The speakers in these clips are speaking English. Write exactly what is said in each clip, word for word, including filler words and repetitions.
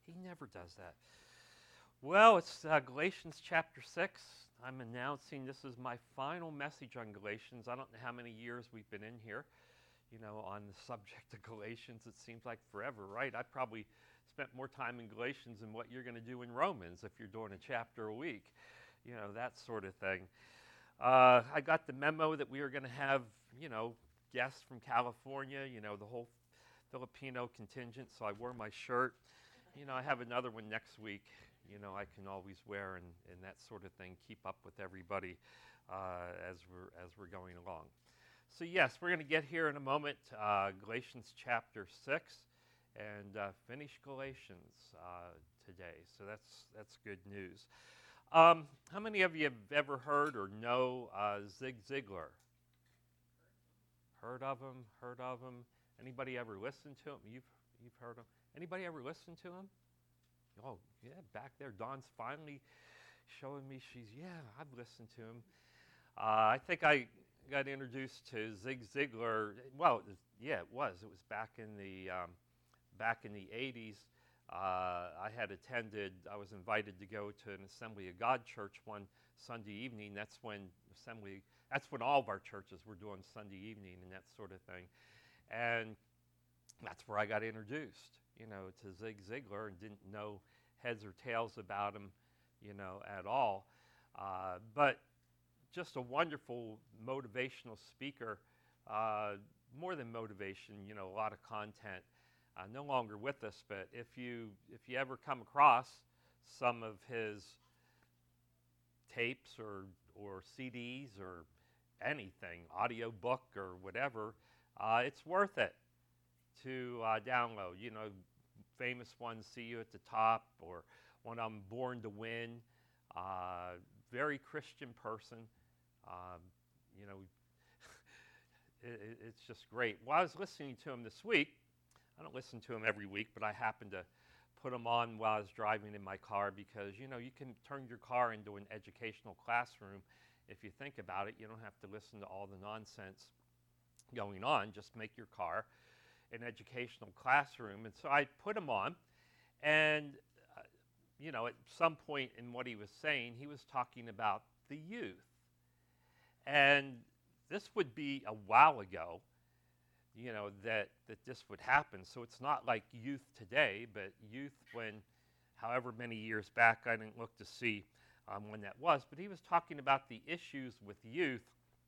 He never does that. Well, it's uh, Galatians chapter six. I'm announcing this is my final message on Galatians. I don't know how many years we've been in here, you know, on the subject of Galatians. It seems like forever, right? I probably spent more time in Galatians than what you're going to do in Romans if you're doing a chapter a week, you know, that sort of thing. Uh, I got the memo that we were going to have, you know, guests from California, you know, the whole Filipino contingent, so I wore my shirt. You know, I have another one next week, you know, I can always wear and, and that sort of thing, keep up with everybody uh, as we're as we're going along. So yes, we're going to get here in a moment, uh, Galatians chapter six, and uh, finish Galatians uh, today. So that's that's good news. Um, how many of you have ever heard or know uh, Zig Ziglar? Heard of him? Heard of him? Anybody ever listened to him? You've you've heard him. Anybody ever listened to him? Oh yeah, back there, Dawn's finally showing me. She's yeah, I've listened to him. Uh, I think I got introduced to Zig Ziglar. Well, yeah, it was. It was back in the um, back in the eighties. Uh, I had attended. I was invited to go to an Assembly of God church one Sunday evening. That's when Assembly. That's when all of our churches were doing Sunday evening and that sort of thing. And that's where I got introduced, you know, to Zig Ziglar, and didn't know heads or tails about him, you know, at all. Uh, but just a wonderful motivational speaker, uh, more than motivation, you know, a lot of content. Uh, no longer with us, but if you if you ever come across some of his tapes or or C Ds or anything, audio book or whatever, uh, it's worth it to uh, download. You know, famous ones, See You at the Top, or one of them, Born to Win. Uh, very Christian person. Um, you know, it, it's just great. Well, I was listening to him this week. I don't listen to him every week, but I happened to put him on while I was driving in my car because, you know, you can turn your car into an educational classroom. If you think about it, you don't have to listen to all the nonsense going on. Just make your car an educational classroom. And so I put him on, and, uh, you know, at some point in what he was saying, he was talking about the youth. And this would be a while ago, you know, that, that this would happen. So it's not like youth today, but youth when, however many years back, I didn't look to see um, when that was, but he was talking about the issues with youth.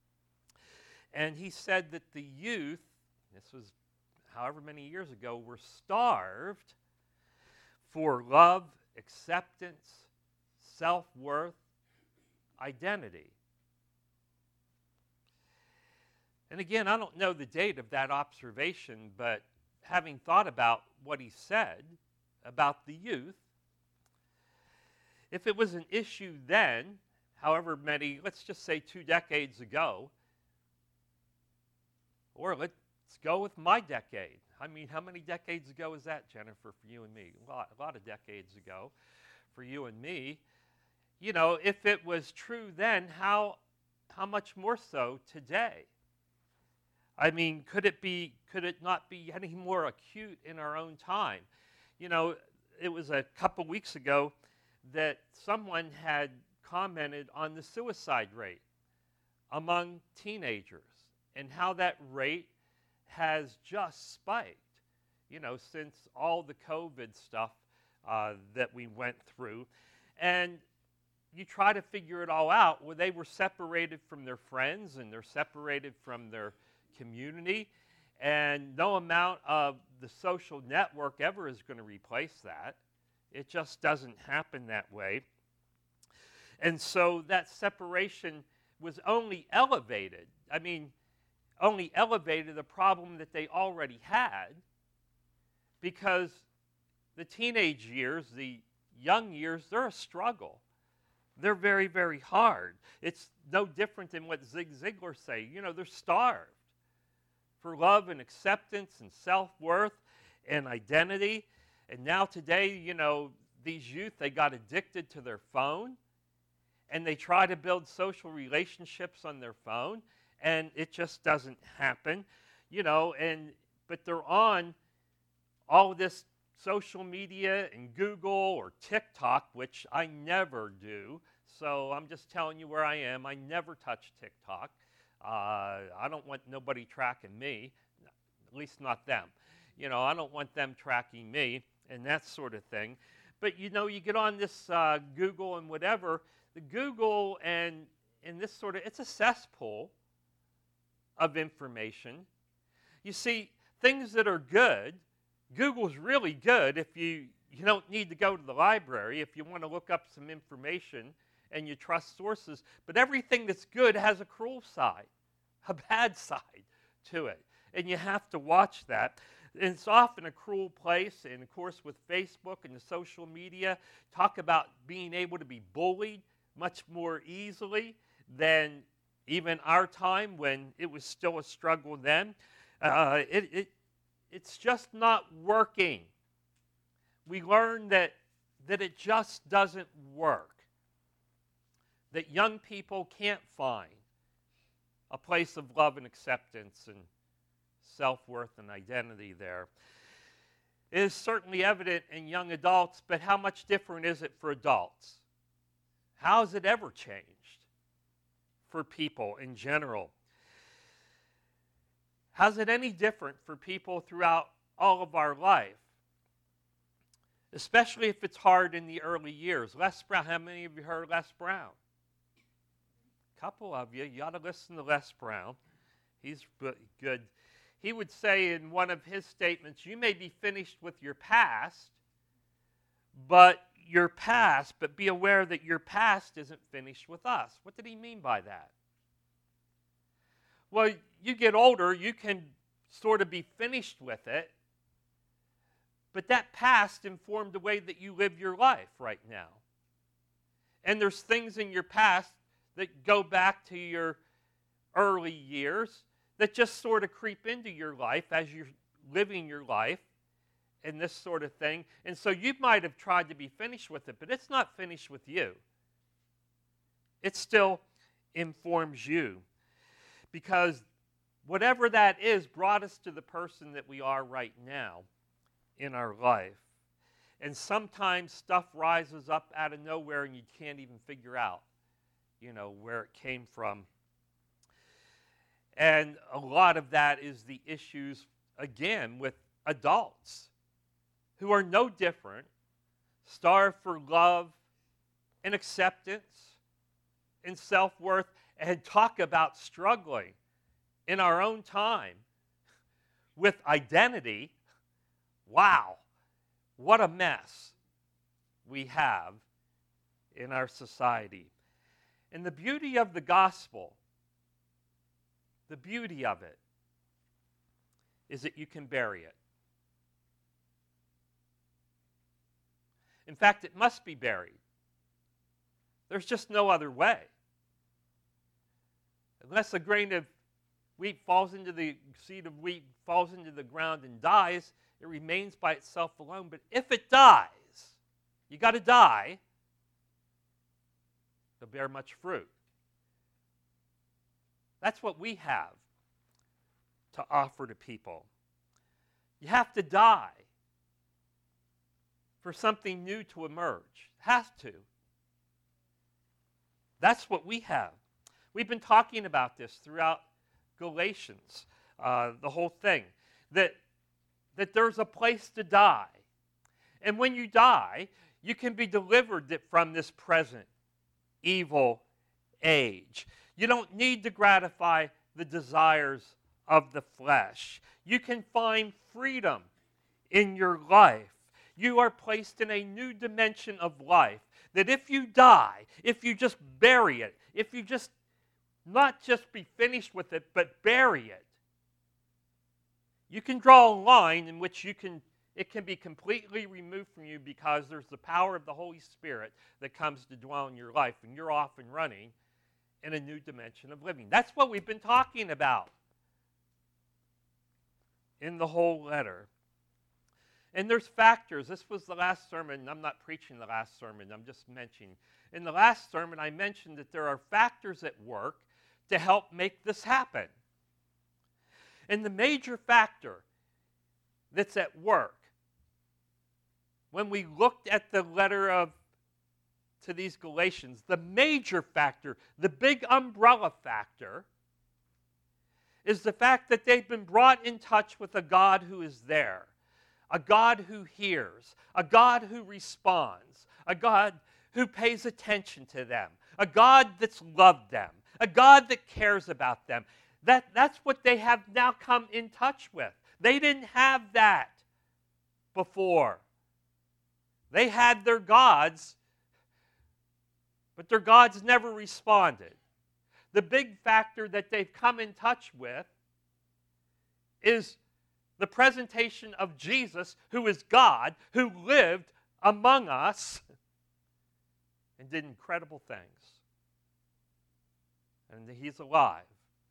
And he said that the youth, this was however many years ago, were starved for love, acceptance, self-worth, identity. And again, I don't know the date of that observation, but having thought about what he said about the youth, if it was an issue then, however many, let's just say two decades ago, or let's go with my decade. I mean, how many decades ago is that, Jennifer, for you and me? A lot, a lot of decades ago for you and me. You know, if it was true then, how, how much more so today? I mean, could it be, could it not be any more acute in our own time? You know, it was a couple weeks ago that someone had commented on the suicide rate among teenagers and how that rate has just spiked, you know, since all the COVID stuff uh, that we went through. And you try to figure it all out. Well, they were separated from their friends and they're separated from their community, and no amount of the social network ever is going to replace that. It just doesn't happen that way. And so that separation was only elevated. I mean, only elevated the problem that they already had, because the teenage years, the young years, they're a struggle. They're very, very hard. It's no different than what Zig Ziglar say. You know, they're starved for love and acceptance and self-worth and identity. And now today, you know, these youth, they got addicted to their phone, and they try to build social relationships on their phone, and it just doesn't happen, you know, and but they're on all this social media and Google or TikTok, which I never do. So I'm just telling you where I am. I never touch TikTok. Uh, I don't want nobody tracking me, at least not them. You know, I don't want them tracking me and that sort of thing. But, you know, you get on this uh, Google and whatever, the Google and, and this sort of, it's a cesspool of information. You see, things that are good, Google's really good if you, you don't need to go to the library, if you want to look up some information and you trust sources. But everything that's good has a cruel side, a bad side to it. And you have to watch that. And it's often a cruel place. And, of course, with Facebook and the social media, talk about being able to be bullied much more easily than even our time when it was still a struggle then. Uh, it, it, it's just not working. We learn that, that it just doesn't work. That young people can't find a place of love and acceptance and self-worth and identity there. It is certainly evident in young adults, but how much different is it for adults? How has it ever changed for people in general? How's it any different for people throughout all of our life? Especially if it's hard in the early years. Les Brown, how many of you heard Les Brown? A couple of you. You ought to listen to Les Brown. He's good. He would say in one of his statements, you may be finished with your past, but your past, but be aware that your past isn't finished with us. What did he mean by that? Well, you get older, you can sort of be finished with it, but that past informed the way that you live your life right now. And there's things in your past that go back to your early years that just sort of creep into your life as you're living your life and this sort of thing. And so you might have tried to be finished with it, but it's not finished with you. It still informs you. Because whatever that is brought us to the person that we are right now in our life. And sometimes stuff rises up out of nowhere and you can't even figure out, you know, where it came from. And a lot of that is the issues, again, with adults who are no different, starve for love and acceptance and self-worth, and talk about struggling in our own time with identity. Wow, what a mess we have in our society. And the beauty of the gospel, the beauty of it, is that you can bury it. In fact, it must be buried. There's just no other way. Unless a grain of wheat falls into the seed of wheat, falls into the ground and dies, it remains by itself alone. But if it dies, you got to die to bear much fruit. That's what we have to offer to people. You have to die for something new to emerge. It has to. That's what we have. We've been talking about this throughout Galatians, uh, the whole thing, that, that there's a place to die. And when you die, you can be delivered from this present evil age. You don't need to gratify the desires of the flesh. You can find freedom in your life. You are placed in a new dimension of life, that if you die, if you just bury it, if you just not just be finished with it, but bury it, you can draw a line in which you can it can be completely removed from you, because there's the power of the Holy Spirit that comes to dwell in your life, and you're off and running in a new dimension of living. That's what we've been talking about in the whole letter. And there's factors. This was the last sermon. I'm not preaching the last sermon. I'm just mentioning. In the last sermon, I mentioned that there are factors at work to help make this happen. And the major factor that's at work when we looked at the letter of to these Galatians, the major factor, the big umbrella factor, is the fact that they've been brought in touch with a God who is there, a God who hears, a God who responds, a God who pays attention to them, a God that's loved them, a God that cares about them. That, that's what they have now come in touch with. They didn't have that before. They had their gods, but their gods never responded. The big factor that they've come in touch with is the presentation of Jesus, who is God, who lived among us and did incredible things. And he's alive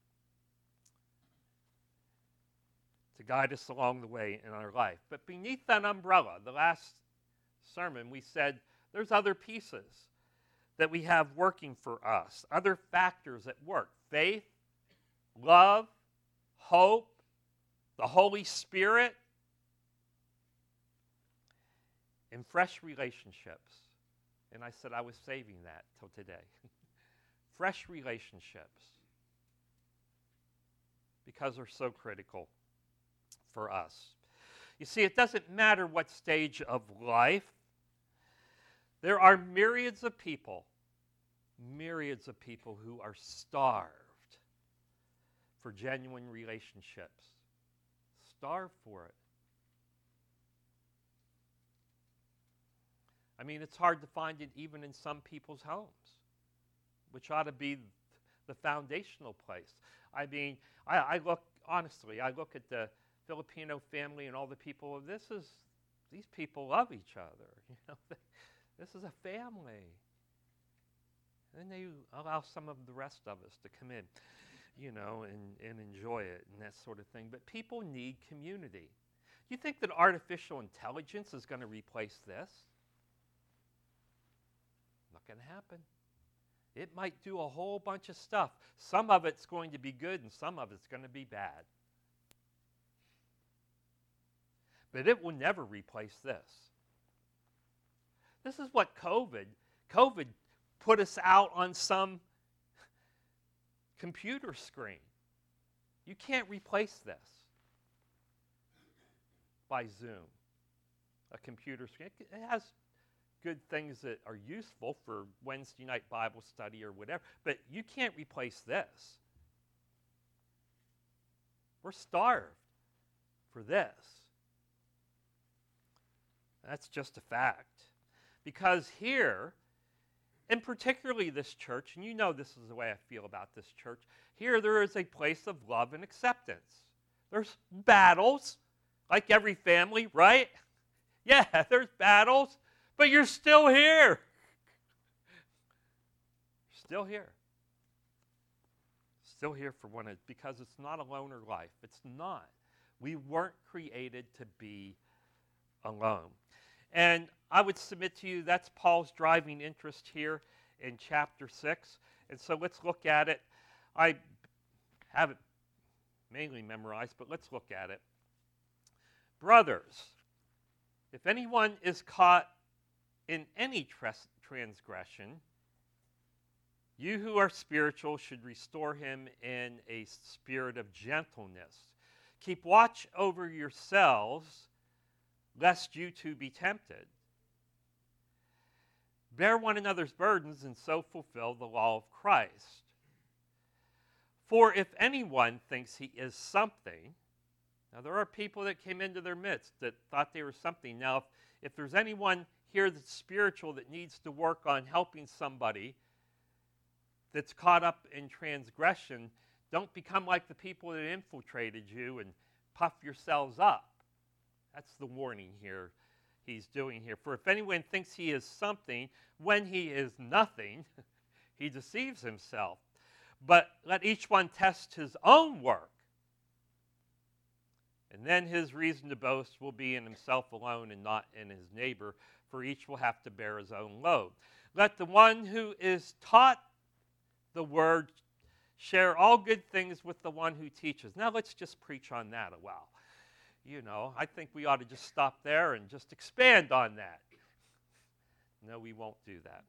to guide us along the way in our life. But beneath that umbrella, the last sermon, we said there's other pieces that we have working for us, other factors at work: faith, love, hope, the Holy Spirit, and fresh relationships. And I said I was saving that till today. Fresh relationships, because they're so critical for us. You see, it doesn't matter what stage of life. There are myriads of people, myriads of people who are starved for genuine relationships. Starved for it. I mean, it's hard to find it even in some people's homes, which ought to be the foundational place. I mean, I, I look, honestly, I look at the Filipino family and all the people of this is, these people love each other. You know, this is a family. And then they allow some of the rest of us to come in, you know, and, and enjoy it and that sort of thing. But people need community. You think that artificial intelligence is going to replace this? Not going to happen. It might do a whole bunch of stuff. Some of it's going to be good and some of it's going to be bad. But it will never replace this. This is what COVID, COVID put us out on some computer screen. You can't replace this by Zoom, a computer screen. It has good things that are useful for Wednesday night Bible study or whatever, but you can't replace this. We're starved for this. That's just a fact. Because here, and particularly this church, and you know this is the way I feel about this church, here there is a place of love and acceptance. There's battles, like every family, right? Yeah, there's battles, but you're still here. Still here. Still here for one, because it's not a loner life. It's not. We weren't created to be alone. And I would submit to you that's Paul's driving interest here in chapter six. And so let's look at it. I have it mainly memorized, but let's look at it. Brothers, if anyone is caught in any tres- transgression, you who are spiritual should restore him in a spirit of gentleness. Keep watch over yourselves, lest you too be tempted. Bear one another's burdens and so fulfill the law of Christ. For if anyone thinks he is something, now there are people that came into their midst that thought they were something. Now, if, if there's anyone here that's spiritual that needs to work on helping somebody that's caught up in transgression, don't become like the people that infiltrated you and puff yourselves up. That's the warning here he's doing here. For if anyone thinks he is something when he is nothing, he deceives himself. But let each one test his own work, and then his reason to boast will be in himself alone and not in his neighbor, for each will have to bear his own load. Let the one who is taught the word share all good things with the one who teaches. Now let's just preach on that a while. you know, I think we ought to just stop there and just expand on that. No, we won't do that.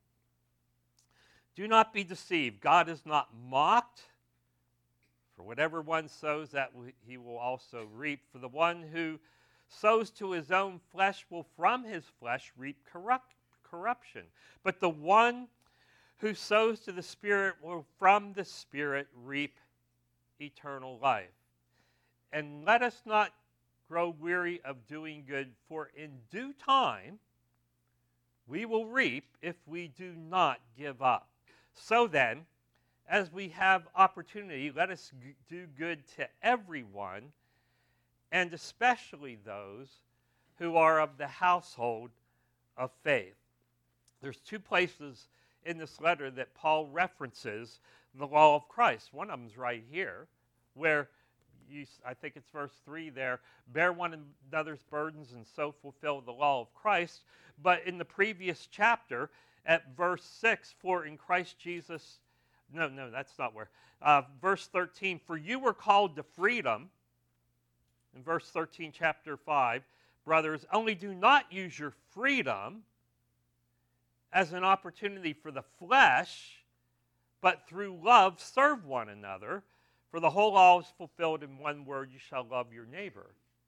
Do not be deceived. God is not mocked. For whatever one sows, that he will also reap. For the one who sows to his own flesh will from his flesh reap corrupt, corruption. But the one who sows to the Spirit will from the Spirit reap eternal life. And let us not grow weary of doing good, for in due time we will reap if we do not give up. So then, as we have opportunity, let us g- do good to everyone, and especially those who are of the household of faith. There's two places in this letter that Paul references the law of Christ. One of them is right here, where you, I think it's verse three there, bear one another's burdens and so fulfill the law of Christ. But in the previous chapter, at verse six, for in Christ Jesus, no, no, that's not where. Uh, verse thirteen, for you were called to freedom. In verse thirteen, chapter five, brothers, only do not use your freedom as an opportunity for the flesh, but through love serve one another. For the whole law is fulfilled in one word, you shall love your neighbor.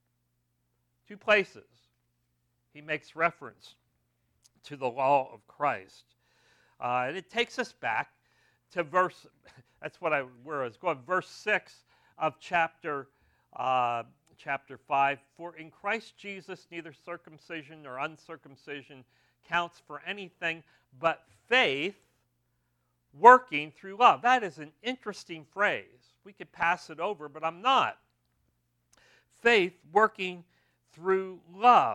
Two places he makes reference to the law of Christ. Uh, and it takes us back to verse, that's what I, where I was going, verse six of chapter, uh, chapter five. For in Christ Jesus neither circumcision nor uncircumcision counts for anything but faith working through love. That is an interesting phrase. We could pass it over, but I'm not. Faith working through love.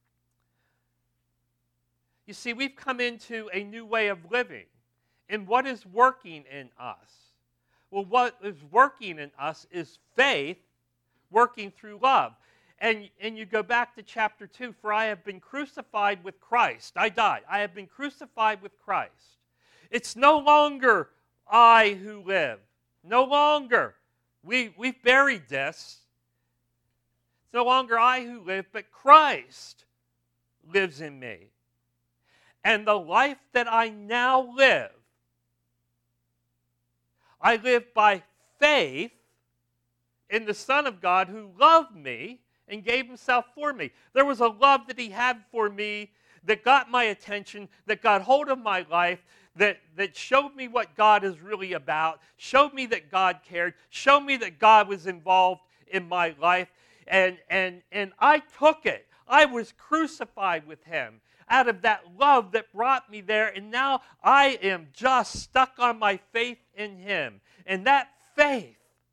You see, we've come into a new way of living. And what is working in us? Well, what is working in us is faith working through love. And, and you go back to chapter two, for I have been crucified with Christ. I died. I have been crucified with Christ. It's no longer I who live. No longer. We, we've buried this. It's no longer I who live, but Christ lives in me. And the life that I now live, I live by faith in the Son of God who loved me and gave himself for me. There was a love that he had for me that got my attention, that got hold of my life, that, that showed me what God is really about, showed me that God cared, showed me that God was involved in my life, and, and, and I took it. I was crucified with him out of that love that brought me there, and now I am just stuck on my faith in him. And that faith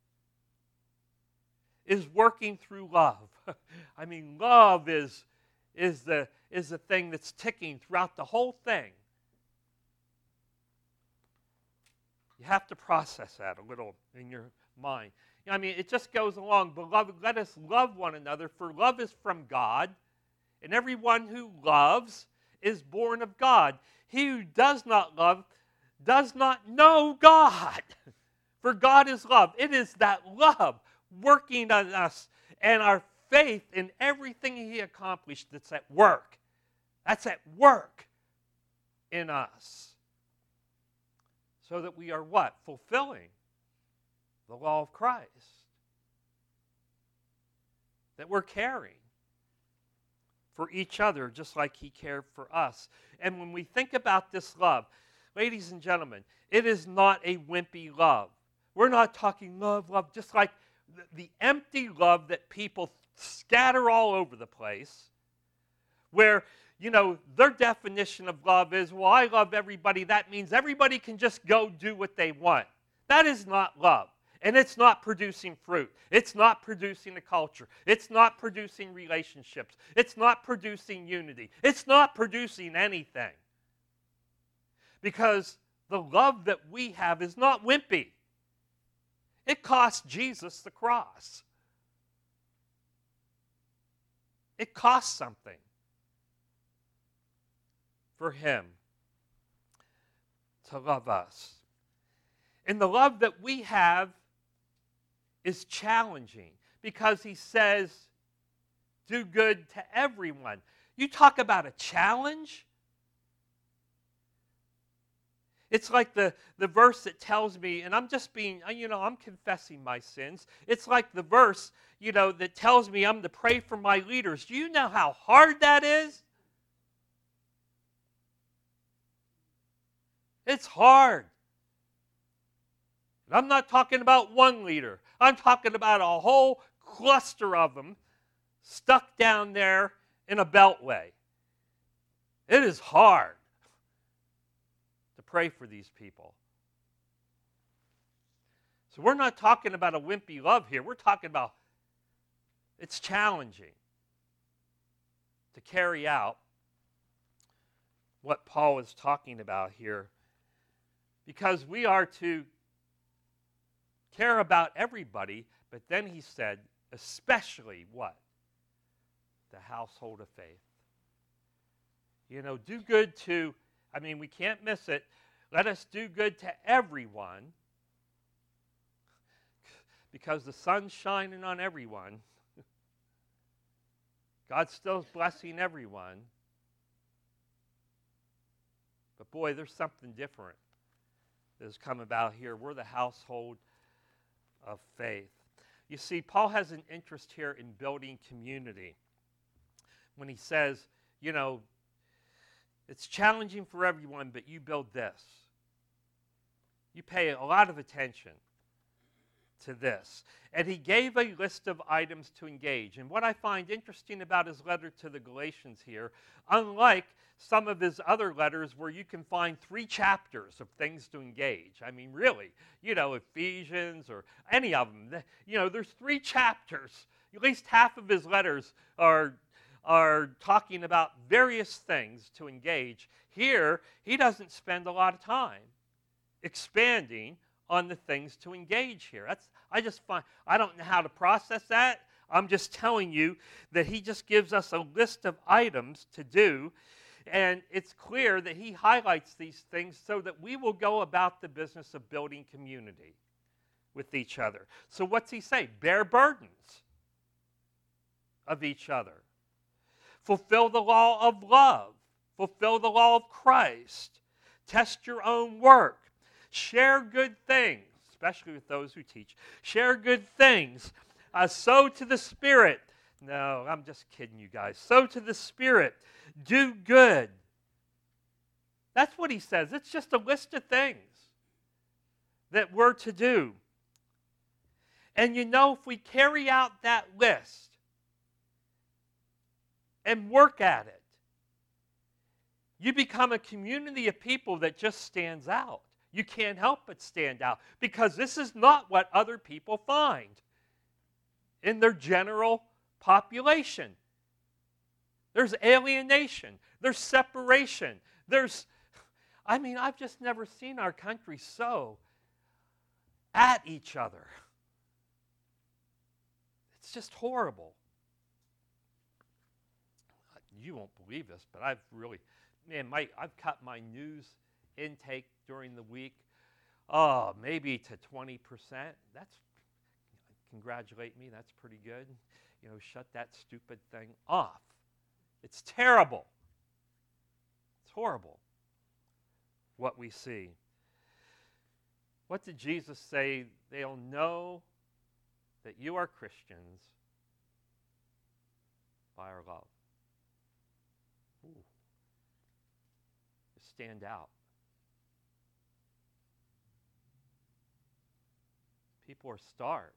is working through love. I mean, love is, is, the, is the thing that's ticking throughout the whole thing. You have to process that a little in your mind. I mean, it just goes along. Beloved, let us love one another, for love is from God, and everyone who loves is born of God. He who does not love does not know God, for God is love. It is that love working on us and our faith in everything he accomplished that's at work. That's at work in us. So that we are what? Fulfilling the law of Christ. That we're caring for each other just like he cared for us. And when we think about this love, ladies and gentlemen, it is not a wimpy love. We're not talking love, love, just like the, the empty love that people scatter all over the place, where, you know, their definition of love is, well, I love everybody. That means everybody can just go do what they want. That is not love. And it's not producing fruit. It's not producing a culture. It's not producing relationships. It's not producing unity. It's not producing anything. Because the love that we have is not wimpy. It cost Jesus the cross. It cost something for him to love us. And the love that we have is challenging, because he says do good to everyone. You talk about a challenge. It's like the, the verse that tells me, and I'm just being, you know, I'm confessing my sins. It's like the verse, you know, that tells me I'm to pray for my leaders. Do you know how hard that is? It's hard. And I'm not talking about one leader. I'm talking about a whole cluster of them stuck down there in a beltway. It is hard to pray for these people. So we're not talking about a wimpy love here. We're talking about it's challenging to carry out what Paul is talking about here, because we are to care about everybody, but then he said, especially what? The household of faith. You know, do good to, I mean, we can't miss it. Let us do good to everyone, because the sun's shining on everyone. God's still blessing everyone. But boy, there's something different that has come about here. We're the household of faith. You see, Paul has an interest here in building community. When he says, you know, it's challenging for everyone, but you build this. You pay a lot of attention to this. And he gave a list of items to engage. And what I find interesting about his letter to the Galatians here, unlike some of his other letters where you can find three chapters of things to engage. I mean, really, you know, Ephesians or any of them, you know, there's three chapters. At least half of his letters are, are talking about various things to engage. Here, he doesn't spend a lot of time expanding on the things to engage here. That's, I just find, I don't know how to process that. I'm just telling you that he just gives us a list of items to do. And it's clear that he highlights these things so that we will go about the business of building community with each other. So what's he say? Bear burdens of each other. Fulfill the law of love. Fulfill the law of Christ. Test your own work. Share good things, especially with those who teach. Share good things. Uh, sow to the Spirit. No, I'm just kidding you guys. Sow to the Spirit. Do good. That's what he says. It's just a list of things that we're to do. And you know, if we carry out that list and work at it, you become a community of people that just stands out. You can't help but stand out, because this is not what other people find in their general population. There's alienation. There's separation. There's, I mean, I've just never seen our country so at each other. It's just horrible. You won't believe this, but I've really, man, my, I've cut my news intake during the week, oh, maybe to twenty percent. That's, congratulate me, that's pretty good. You know, shut that stupid thing off. It's terrible. It's horrible what we see. What did Jesus say? They'll know that you are Christians by our love. Ooh. Just stand out. People are starved.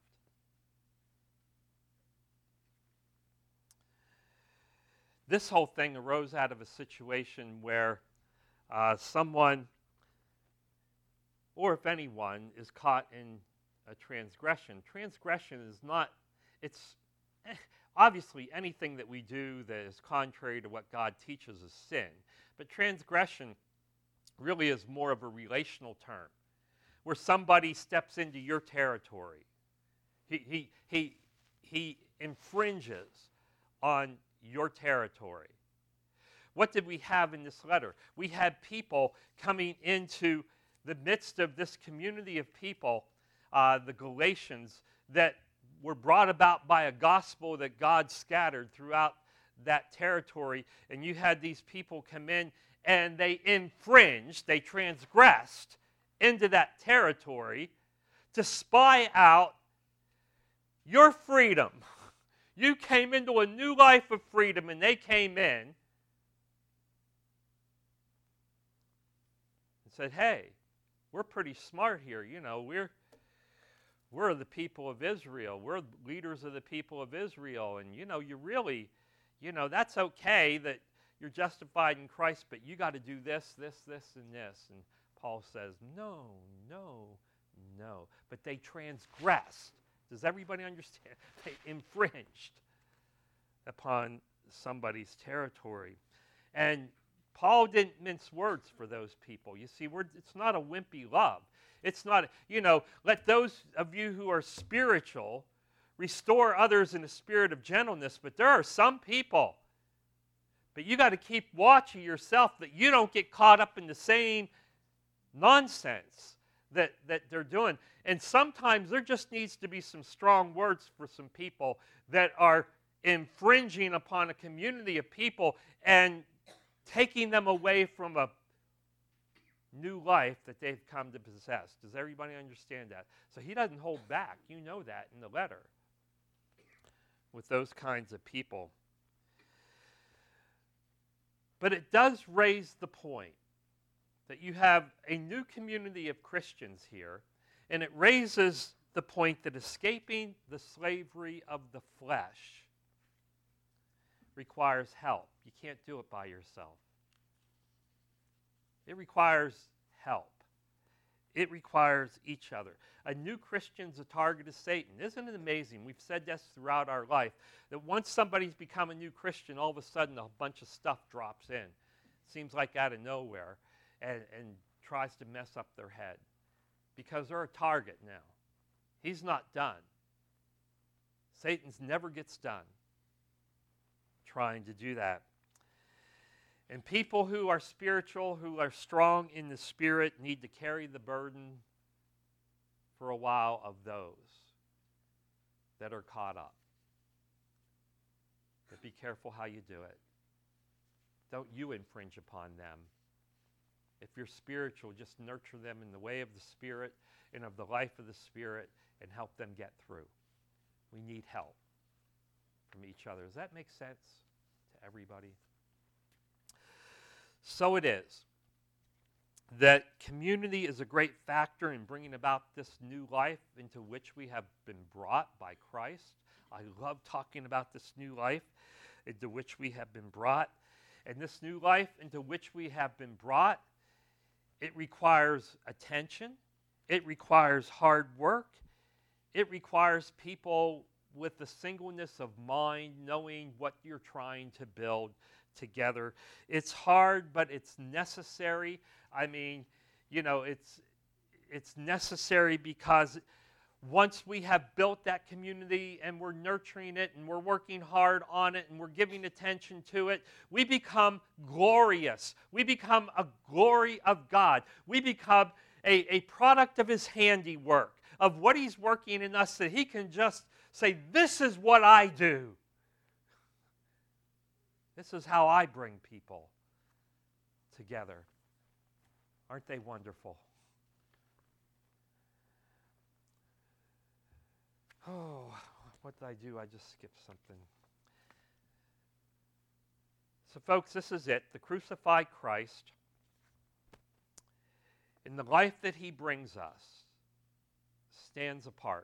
This whole thing arose out of a situation where uh, someone, or if anyone, is caught in a transgression. Transgression is not, it's eh, obviously anything that we do that is contrary to what God teaches is sin. But transgression really is more of a relational term, where somebody steps into your territory. He, he, he, he infringes on your territory. What did we have in this letter? We had people coming into the midst of this community of people, uh, the Galatians, that were brought about by a gospel that God scattered throughout that territory. And you had these people come in and they infringed, they transgressed into that territory to spy out your freedom. You came into a new life of freedom and they came in and said, hey, we're pretty smart here. You know, we're we're the people of Israel. We're leaders of the people of Israel. And, you know, you really, you know, that's okay that you're justified in Christ, but you got to do this, this, this, and this. And Paul says, no, no, no. But they transgressed. Does everybody understand? They infringed upon somebody's territory. And Paul didn't mince words for those people. You see, we're, it's not a wimpy love. It's not, you know, let those of you who are spiritual restore others in a spirit of gentleness. But there are some people, but you got to keep watching yourself that you don't get caught up in the same nonsense that, that they're doing. And sometimes there just needs to be some strong words for some people that are infringing upon a community of people and taking them away from a new life that they've come to possess. Does everybody understand that? So he doesn't hold back. You know that in the letter with those kinds of people. But it does raise the point that you have a new community of Christians here, and it raises the point that escaping the slavery of the flesh requires help. You can't do it by yourself. It requires help. It requires each other. A new Christian's a target of Satan. Isn't it amazing? We've said this throughout our life, that once somebody's become a new Christian, all of a sudden a bunch of stuff drops in. Seems like out of nowhere, and, and tries to mess up their head. Because they're a target now. He's not done. Satan's never gets done trying to do that. And people who are spiritual, who are strong in the Spirit, need to carry the burden for a while of those that are caught up. But be careful how you do it. Don't you infringe upon them. If you're spiritual, just nurture them in the way of the Spirit and of the life of the Spirit and help them get through. We need help from each other. Does that make sense to everybody? So it is that community is a great factor in bringing about this new life into which we have been brought by Christ. I love talking about this new life into which we have been brought. And this new life into which we have been brought, it requires attention. It requires hard work. It requires people with the singleness of mind, knowing what you're trying to build together. It's hard, but it's necessary. I mean, you know, it's it's necessary because once we have built that community and we're nurturing it and we're working hard on it and we're giving attention to it, we become glorious. We become a glory of God. We become a, a product of His handiwork, of what He's working in us, that He can just say, this is what I do. This is how I bring people together. Aren't they wonderful? Oh, what did I do? I just skipped something. So, folks, this is it. The crucified Christ, in the life that He brings us, stands apart.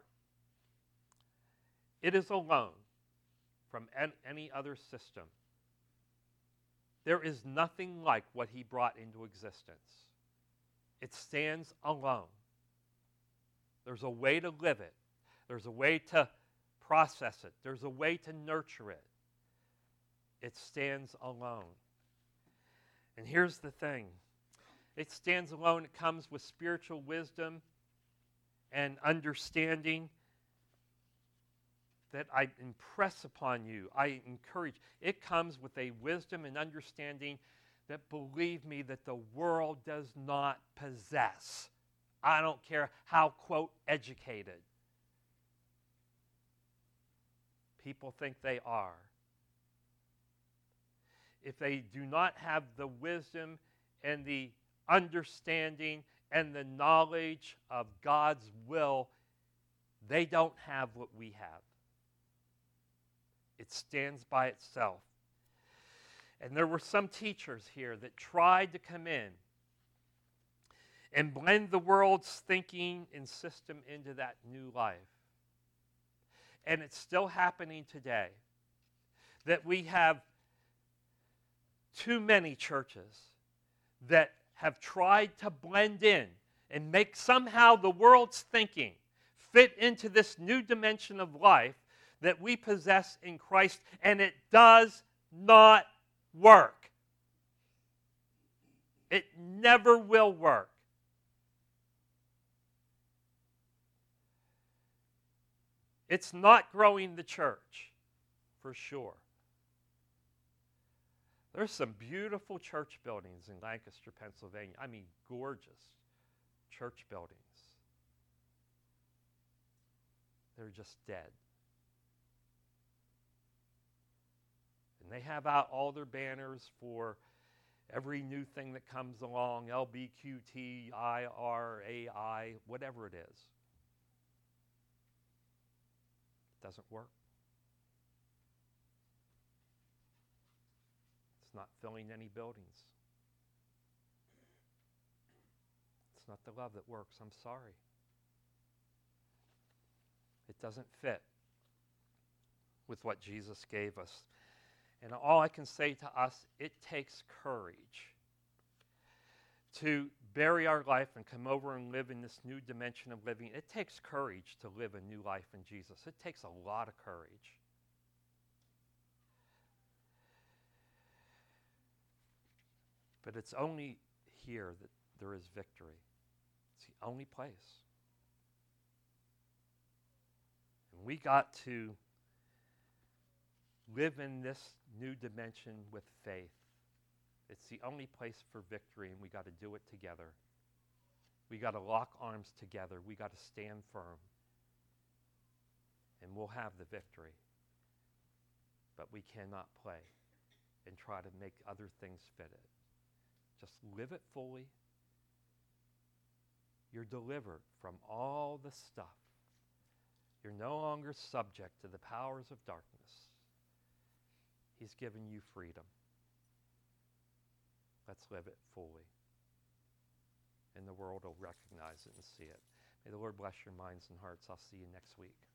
It is alone from an, any other system. There is nothing like what He brought into existence. It stands alone. There's a way to live it. There's a way to process it. There's a way to nurture it. It stands alone. And here's the thing. It stands alone. It comes with spiritual wisdom and understanding that I impress upon you. I encourage. It comes with a wisdom and understanding that, believe me, that the world does not possess. I don't care how, quote, educated people think they are, if they do not have the wisdom and the understanding and the knowledge of God's will, they don't have what we have. It stands by itself. And there were some teachers here that tried to come in and blend the world's thinking and system into that new life. And it's still happening today, that we have too many churches that have tried to blend in and make somehow the world's thinking fit into this new dimension of life that we possess in Christ, and it does not work. It never will work. It's not growing the church, for sure. There's some beautiful church buildings in Lancaster, Pennsylvania. I mean, gorgeous church buildings. They're just dead. And they have out all their banners for every new thing that comes along, L G B T Q I R A I, whatever it is. It doesn't work. It's not filling any buildings. It's not the love that works. I'm sorry. It doesn't fit with what Jesus gave us. And all I can say to us, it takes courage to bury our life and come over and live in this new dimension of living. It takes courage to live a new life in Jesus. It takes a lot of courage. But it's only here that there is victory. It's the only place. And we got to live in this new dimension with faith. It's the only place for victory, and we got to do it together. We got to lock arms together. We got to stand firm. And we'll have the victory. But we cannot play and try to make other things fit it. Just live it fully. You're delivered from all the stuff. You're no longer subject to the powers of darkness. He's given you freedom. Let's live it fully. And the world will recognize it and see it. May the Lord bless your minds and hearts. I'll see you next week.